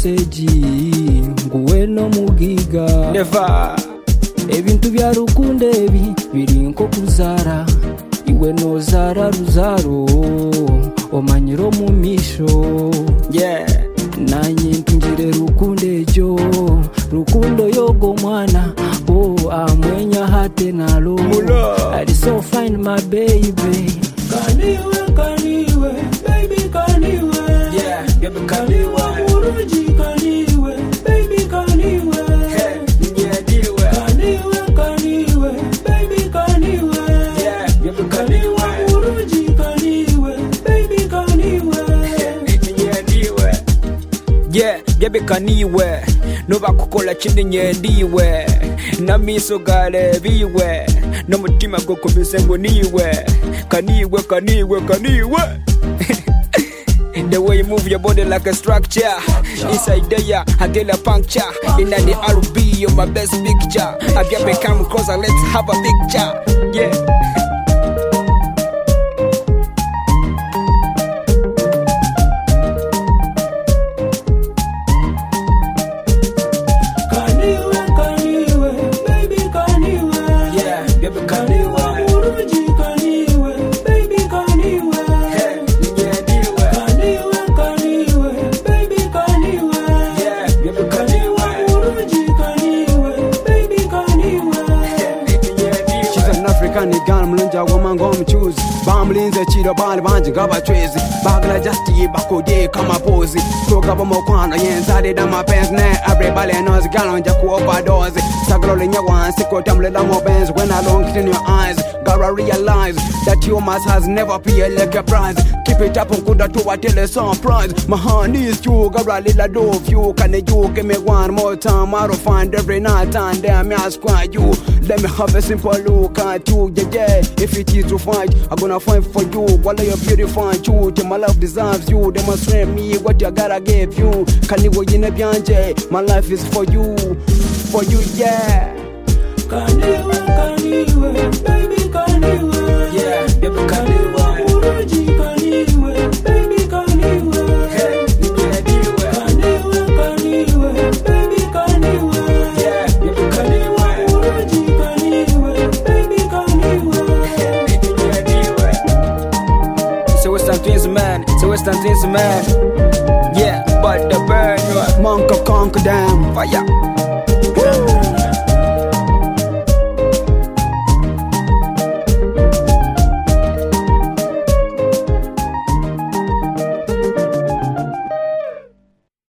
message nguwe no mugiga Never. Ebintu bya rukundo ebi biri nko kuzara iwe no zara ruzaro omanyiro mu misho Yeah. nanye ntungire rukundo ejo rukundo yogo mwana amwenya hate nalo I so fine my baby kaniwe baby kaniwe Yeah, baby kaniwe muruji kaniwe baby kaniwe Yeah, diwe kaniwe baby kaniwe Yeah, baby kaniwe muruji kaniwe baby kaniwe Yeah, diwe Yeah, baby kaniwe no bakukola kindi nyendiwe na miso gale biwe no mutima go kubise ngo niwe kaniwe The way you move your body like a structure inside there I get a puncture in the RB you're my best picture I get become closer let's have a picture yeah. Gun mlunja woman go choose bamlinze chiro bali banje ngabachwezi bagala just bakode kama pose toga bomokwana yenzade da mapenzi ne everybody knows galonja ku overdose sagalo lenya wansi ko tamlela mo benz when I long in your eyes gotta realize that your mass has never appeared like a prize keep it up and kuda to tell a surprise my honey is you gotta little dove you can you give me one more time I don't find every night and damn me ask why you let me have a simple look at you yeah if it is to fight I'm gonna fight for you while you're beautiful you my love deserves you demonstrate me what you gotta give you can you in a bianje my life is for you yeah kaniwe baby kaniwe Yeah, baby kaniwe muruji kaniwe baby kaniwe Yeah, diwe kaniwe baby kaniwe Yeah, baby kaniwe muruji kaniwe baby kaniwe Yeah, diwe It's a Western Twins man Yeah, but the burn Monka conquer them fire